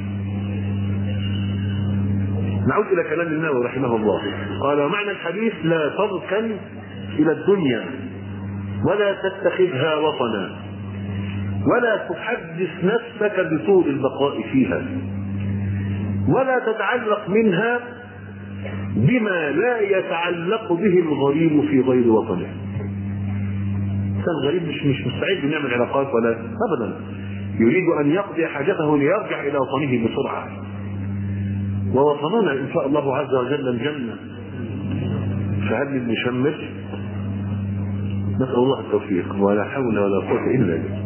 [SPEAKER 1] نعود إلى كلام النووي رحمه الله، قال: ومعنى الحديث: لا تركن إلى الدنيا ولا تتخذها وطنا، ولا تحدث نفسك بطول البقاء فيها، ولا تتعلق منها بما لا يتعلق به الغريب في غير وطنه. كان غريب مش مستعد ان يعمل علاقات ولا ابدا، يريد ان يقضي حاجته ليرجع الى وطنه بسرعه. ووطننا ان شاء الله عز وجل الجنه، فهل من مشمس؟ نسال الله التوفيق، ولا حول ولا قوه الا بالله.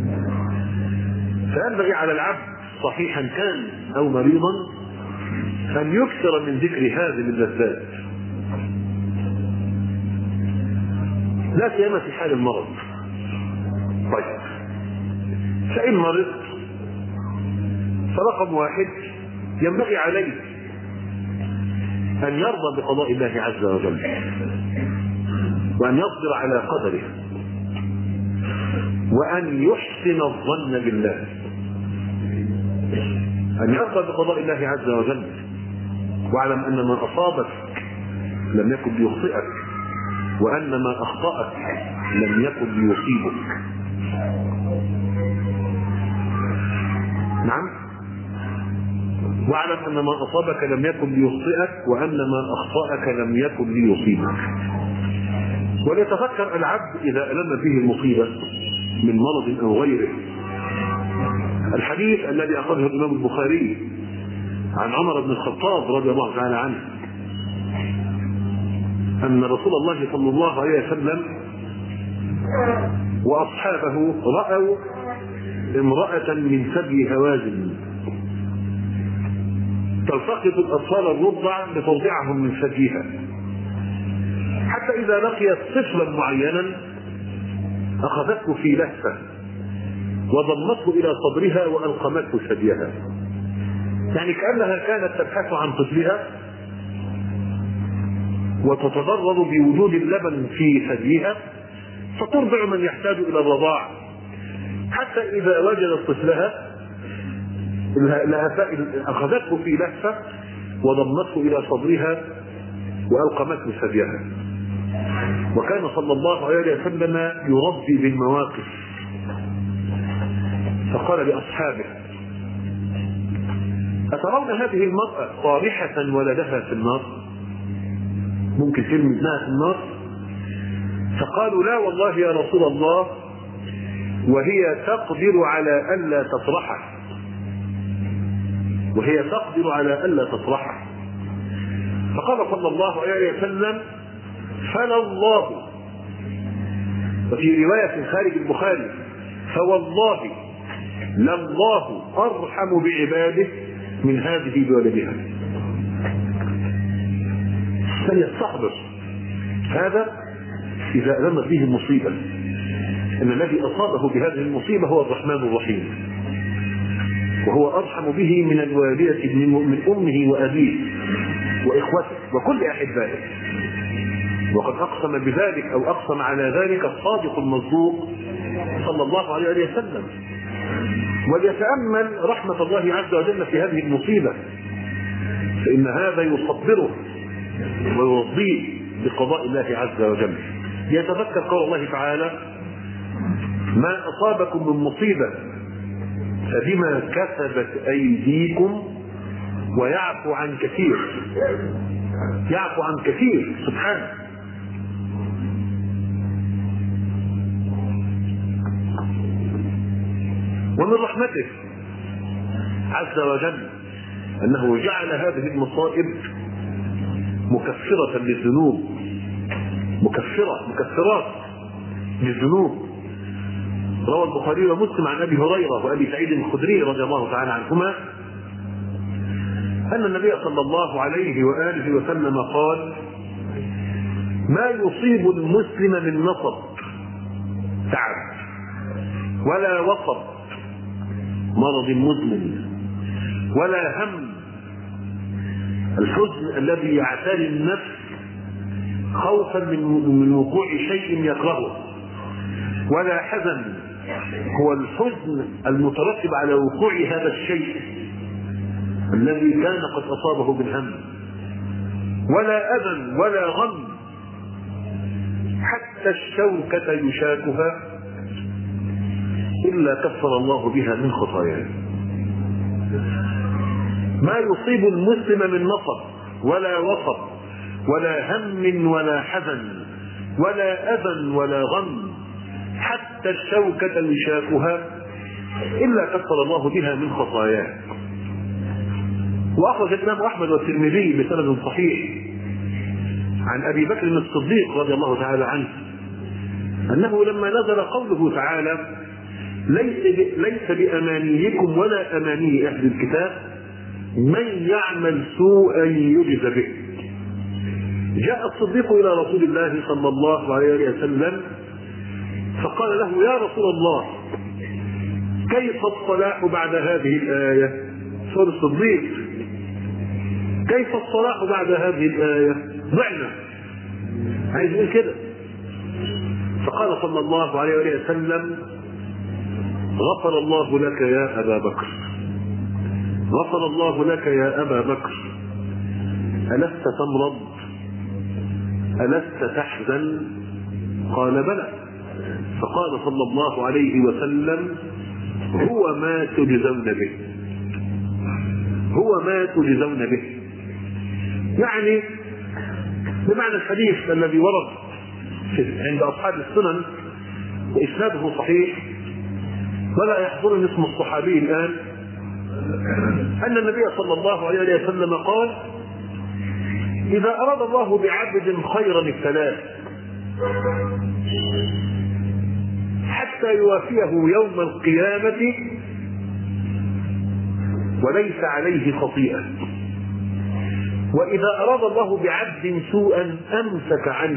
[SPEAKER 1] فينبغي على العبد صحيحا كان او مريضا ان يكثر من ذكر هذه اللذات، لا سيما في حال المرض. طيب، فإن مرضت فرقم واحد ينبغي عليه أن يرضى بقضاء الله عز وجل، وأن يصبر على قدره، وأن يحسن الظن بالله. أن يرضى بقضاء الله عز وجل، واعلم أن ما أصابك لم يكن ليخطئك، وأن ما أخطأك لم يكن ليصيبك. نعم، واعلم أن ما أصابك لم يكن ليخطئك، وأن ما أخطأك لم يكن ليصيبك. وليتفكر العبد إذا ألم به المصيبة من مرض أو غيره. الحديث الذي أخرجه الإمام البخاري عن عمر بن الخطاب رضي الله تعالى عنه أن رسول الله صلى الله عليه وسلم وأصحابه رأوا امرأة من ثدي هوازن تلتقط الأطفال الرضع لترضعهم من ثديها، حتى إذا لقيت طفلا معينا أخذته في لهفة وضمته إلى صدرها وألقمته ثديها، يعني كأنها كانت تبحث عن طفلها وتتضرر بوجود اللبن في ثديها، فترضع من يحتاج إلى الرضاع، حتى إذا وجدت طفلها أخذته في لهفة وضمته إلى صدرها وألقمته ثديها. وكان صلى الله عليه وسلم يربي بالمواقف، فقال لأصحابه: أترون هذه المرأة طارحة ولدها في النار؟ ممكن ترمي ابنها في النار؟ فقالوا: لا والله يا رسول الله، وهي تقدر على ألا تطرحه، وهي تقدر على ألا تطرحه. فقال صلى الله عليه وسلم: فلا الله، وفي رواية خارج البخاري: فوالله لله أرحم بعباده من هذه بولدها. فليستحضر هذا إذا ألمت به المصيبة، أن الذي أصابه بهذه المصيبة هو الرحمن الرحيم، وهو أرحم به من الوالدة من أمه وأبيه وإخوته وكل أحبائه. وقد أقسم بذلك أو أقسم على ذلك الصادق المصدوق صلى الله عليه وسلم. وليتأمل رحمة الله عز وجل في هذه المصيبة، فإن هذا يصبره ويرضيه بقضاء الله عز وجل. يتذكر قول الله تعالى: ما أصابكم من مصيبة فبما كسبت أيديكم ويعفو عن كثير. يعفو عن كثير سبحانه. ومن رحمته عز وجل أنه جعل هذه المصائب مكفرة للذنوب مكفرات للذنوب. روى البخاري ومسلم عن ابي هريره وابي سعيد الخدري رضي الله تعالى عنهما ان النبي صلى الله عليه واله وسلم قال: ما يصيب المسلم من نصب تعب ولا وصب مرض مزمن ولا هم الحزن الذي يعتري النفس خوفا من وقوع شيء يكرهه، ولا حزن هو الحزن المترتب على وقوع هذا الشيء الذي كان قد أصابه بالهم، ولا أذى ولا غم حتى الشوكة يشاكها إلا كفر الله بها من خطاياه. ما يصيب المسلم من نصب ولا وصب ولا هم ولا حزن ولا أذى ولا غم حتى الشوكة يشاكها إلا كفر الله بها من خطاياه. وأخرج الإمام أحمد والترمذي بسند صحيح عن أبي بكر الصديق رضي الله تعالى عنه أنه لما نزل قوله تعالى: ليس بأمانيكم ولا أماني أهل الكتاب من يعمل سوءا يجز به، جاء الصديق إلى رسول الله صلى الله عليه وسلم فقال له: يا رسول الله، كيف الصلاح بعد هذه الآية؟ سؤال الصديق: كيف الصلاح بعد هذه الآية؟ ضعنا، عايز يقول كده. فقال صلى الله عليه وسلم: غفر الله لك يا أبا بكر، غفر الله لك يا أبا بكر، ألست تمرض؟ ألست تحزن؟ قال: بلى. فقال صلى الله عليه وسلم: هو ما تجزون به، هو ما تجزون به. يعني بمعنى الحديث الذي ورد عند أصحاب السنن وإسناده صحيح ولا يحضرني اسم الصحابي الآن، أن النبي صلى الله عليه وسلم قال: إذا أراد الله بعبد خيرا ابتلاه حتى يوافيه يوم القيامة وليس عليه خطيئة، وإذا أراد الله بعبد سوءا أمسك عنه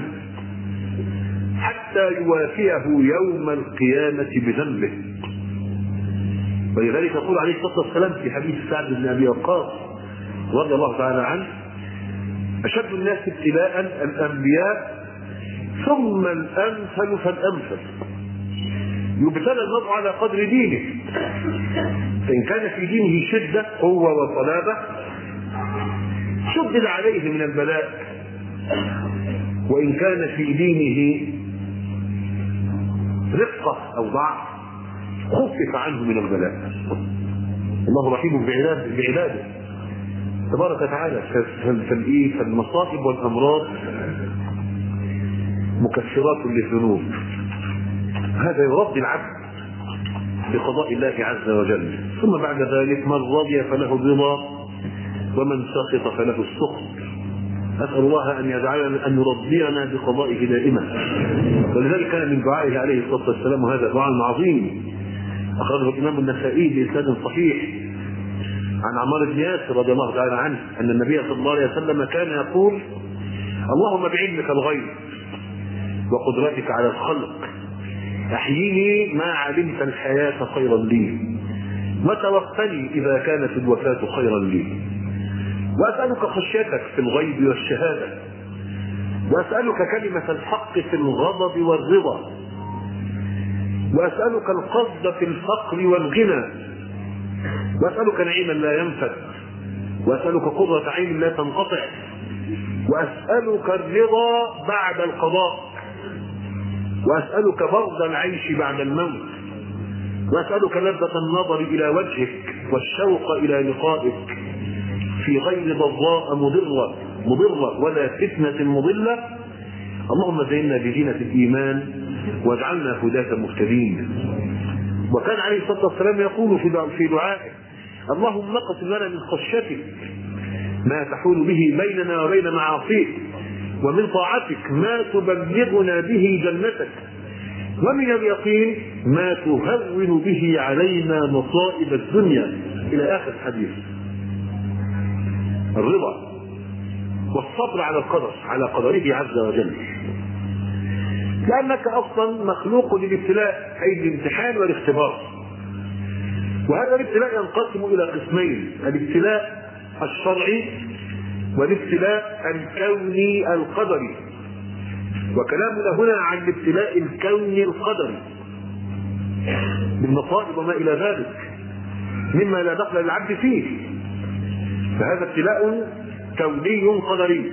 [SPEAKER 1] حتى يوافيه يوم القيامة بذنبه. ولذلك يقول عليه الصلاة والسلام في حديث سعد بن أبي وقاص رضي الله تعالى عنه: أشد الناس ابتلاء الأنبياء ثم الأمثل فالأمثل. يبتلى المرء على قدر دينه، فإن كان في دينه شدة قوة وصلابة شدد عليه من البلاء، وإن كان في دينه رقة أو ضعف خفف عنه من البلاء. الله رحيم بعباده تبارك وتعالى. فالمصائب والأمراض مكفرات للذنوب، هذا يرضي العبد بقضاء الله عز وجل. ثم بعد ذلك من رضي فله الرضا ومن سخط فله السخط. أسأل الله أن يجعلنا أن يرضينا بقضائه دائما. ولذلك كان من دعائه عليه الصلاة والسلام، وهذا دعاء عظيم أخرجه الإمام النسائي بإسناد صحيح عن عمار بن ياسر رضي الله تعالى عنه أن النبي صلى الله عليه وسلم كان يقول: اللهم بعلمك الغيب وقدرتك على الخلق أحييني ما علمت الحياة خيرا لي، وتوفني إذا كانت الوفاة خيرا لي، وأسألك خشيتك في الغيب والشهادة، وأسألك كلمة الحق في الغضب والرضا، وأسألك القصد في الفقر والغنى، وأسألك نعيما لا ينفد، وأسألك قرة عين لا تنقطع، وأسألك الرضا بعد القضاء، وأسألك برد العيش بعد الموت، وأسألك لذة النظر إلى وجهك والشوق إلى لقائك في غير ضراء مضرة ولا فتنة مضلة. اللهم زينا بزينة الإيمان واجعلنا هداة مهتدين. وكان عليه الصلاة والسلام يقول في دعائه: اللهم اقسم لنا من خشيتك ما تحول به بيننا وبين معاصيك، ومن طاعتك ما تبلغنا به جنتك، ومن اليقين ما تهون به علينا مصائب الدنيا، إلى آخر الحديث. الرضا والصبر على القدر، على قدره عز وجل، لأنك أصلا مخلوق للابتلاء، أي الامتحان والاختبار. وهذا الابتلاء ينقسم إلى قسمين: الابتلاء الشرعي والابتلاء الكوني القدري. وكلامنا هنا عن الابتلاء الكوني القدري بالمصائب وما إلى ذلك مما لا دخل للعبد فيه، فهذا ابتلاء كوني قدري.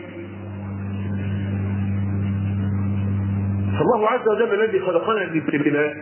[SPEAKER 1] فالله عز وجل الذي خلقنا للابتلاء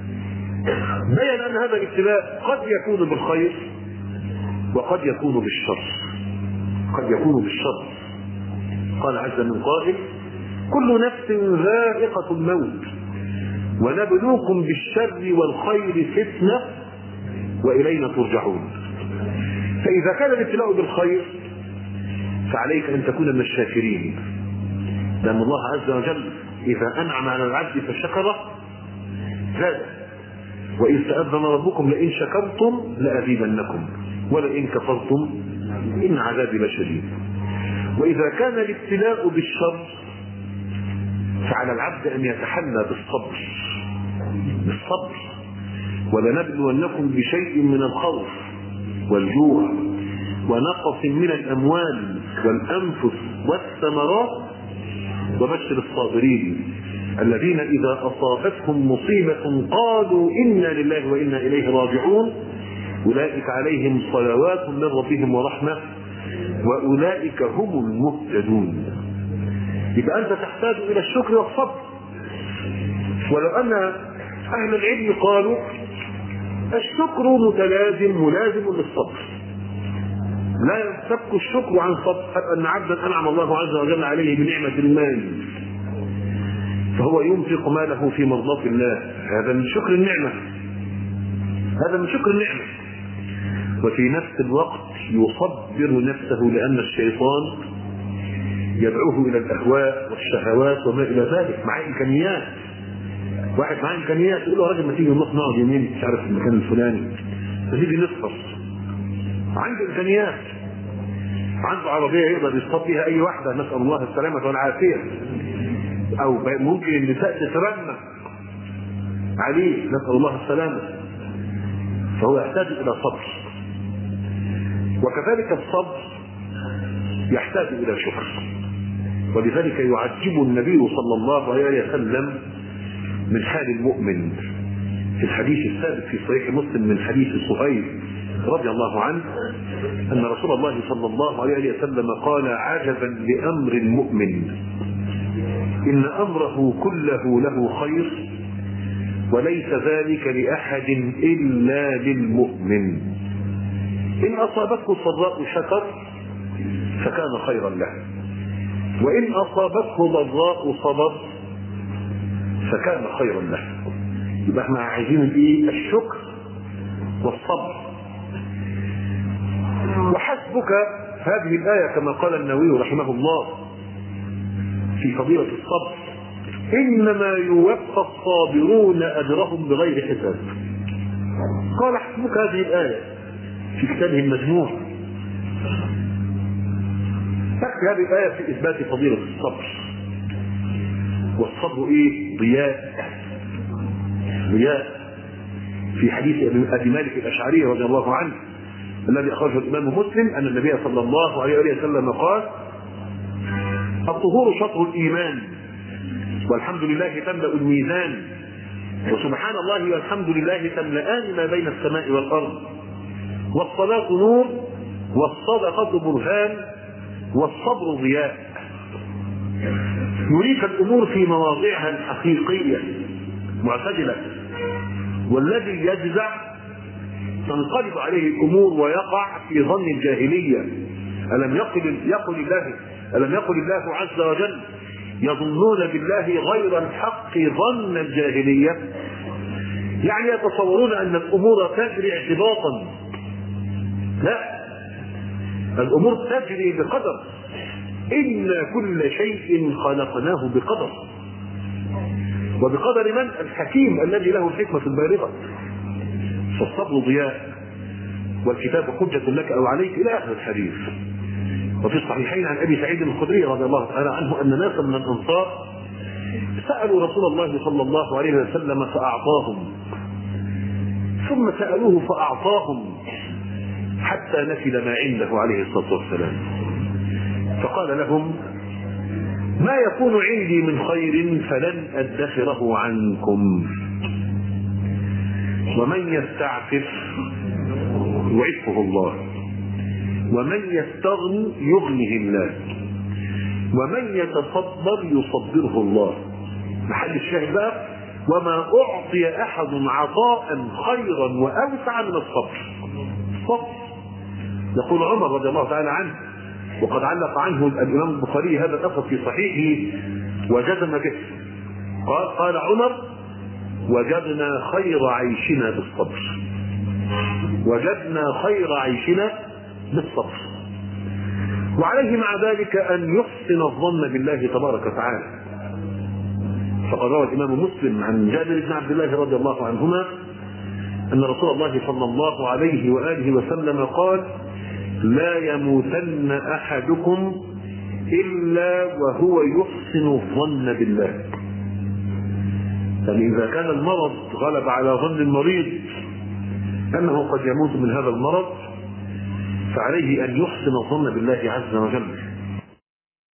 [SPEAKER 1] بين أن هذا الابتلاء قد يكون بالخير وقد يكون بالشر، قد يكون بالشر. قال عز من قائل: كل نفس ذائقة الموت ونبلوكم بالشر والخير فتنة وإلينا ترجعون. فإذا كان الابتلاء بالخير فعليك أن تكون من الشاكرين، لأن الله عز وجل إذا أنعم على العبد فشكره زاد. وإذ تأذن ربكم لئن شكرتم لأزيدنكم ولئن كفرتم إن عذابي لشديد. وإذا كان الابتلاء بالشر فعلى العبد أن يتحلى بالصبر. ولنبلونكم بشيء من الخوف والجوع ونقص من الأموال والأنفس والثمرات وبشر الصابرين الذين إذا أصابتهم مصيبة قالوا إنا لله وإنا إليه راجعون أولئك عليهم صلوات من ربهم ورحمة وأولئك هم المهتدون. يبقى أنت تحتاج إلى الشكر والصبر. ولو أن أهل العلم قالوا الشكر ملازم للصبر، لا ينفك الشكر عن صبر. أن عبدا أنعم الله عز وجل عليه بنعمة المال فهو ينفق ماله في مرضاة الله، هذا من شكر النعمة، هذا من شكر النعمة. وفي نفس الوقت يصبر نفسه لأن الشيطان يدعوه إلى الأهواء والشهوات وما إلى ذلك. مع إمكانيات، واحد مع إمكانيات يقول له راجل ما تيجي نروح نقعد يمين مش عارف المكان الفلاني، فتيجي نسهر، عنده إمكانيات، عنده عربية يقدر يصطاد بيها أي واحدة، نسأل الله السلامة والعافية، أو ممكن النساء تترنى عليه، نسأل الله السلامة. فهو يحتاج إلى صبر، وكذلك الصبر يحتاج إلى شكر. ولذلك يعجب النبي صلى الله عليه وسلم من حال المؤمن في الحديث الثابت في صحيح مسلم من حديث صهيب رضي الله عنه أن رسول الله صلى الله عليه وسلم قال: عجبا لأمر المؤمن إن أمره كله له خير وليس ذلك لأحد إلا للمؤمن، إن أصابته سراء شكر فكان خيرا له، وإن أصابته ضراء صبر فكان خيرا له. يبقى احنا عايزين الشكر والصبر. وحسبك هذه الآية كما قال النووي رحمه الله في فضيلة الصبر: إنما يوفى الصابرون أجرهم بغير حساب. قال حسبك هذه الآية في كتابه المجموع. تكفي هذه الآية في إثبات فضيلة الصبر. والصبر ضياء في حديث أبي مالك الأشعري رضي الله عنه الذي أخرجه الإمام مسلم أن النبي صلى الله عليه وسلم قال: الطهور شطر الإيمان والحمد لله تملأ الميزان وسبحان الله والحمد لله تملأان ما بين السماء والأرض، والصلاة نور والصدقة برهان والصبر ضياء. يريك الأمور في مواضعها الحقيقية معتدلة، والذي يجزع تنقلب عليه الأمور ويقع في ظن الجاهلية. ألم يقل الله عز وجل: يظنون بالله غير الحق ظن الجاهلية، يعني يتصورون أن الأمور تجري اعتباطا. لا، الأمور تجري بقدر، إن كل شيء خلقناه بقدر. وبقدر من؟ الحكيم الذي له الحكمة البالغة. فالصبر ضياء والكتاب حجة لك أو عليك إلى آخر الحديث. وفي الصحيحين عن أبي سعيد الخدري رضي الله تعالى عنه أن ناسا من الأنصار سألوا رسول الله صلى الله عليه وسلم فأعطاهم، ثم سألوه فأعطاهم حتى نفد ما عنده عليه الصلاة والسلام. فقال لهم: ما يكون عندي من خير فلن أدخره عنكم، ومن يستعفف يعفه الله، ومن يستغني يغنه الله، ومن يتصبر يصبره الله. محل الشاهد بقى: وما أعطي أحد عطاء خيرا وأوسع من الصبر. الصبر. يقول عمر رضي الله تعالى عنه، وقد علق عنه الإمام البخاري هذا الأثر في صحيحه وجزم به، قال عمر: وجدنا خير عيشنا بالصبر. وجدنا خير عيشنا بالصبر. وعليه مع ذلك أن يحسن الظن بالله تبارك وتعالى. فقد روى الإمام مسلم عن جابر بن عبد الله رضي الله عنهما أن رسول الله صلى الله عليه وآله وسلم قال: لا يموتن أحدكم إلا وهو يحسن الظن بالله. يعني إذا كان المرض غلب على ظن المريض أنه قد يموت من هذا المرض، فعليه أن يحسن الظن بالله عز وجل.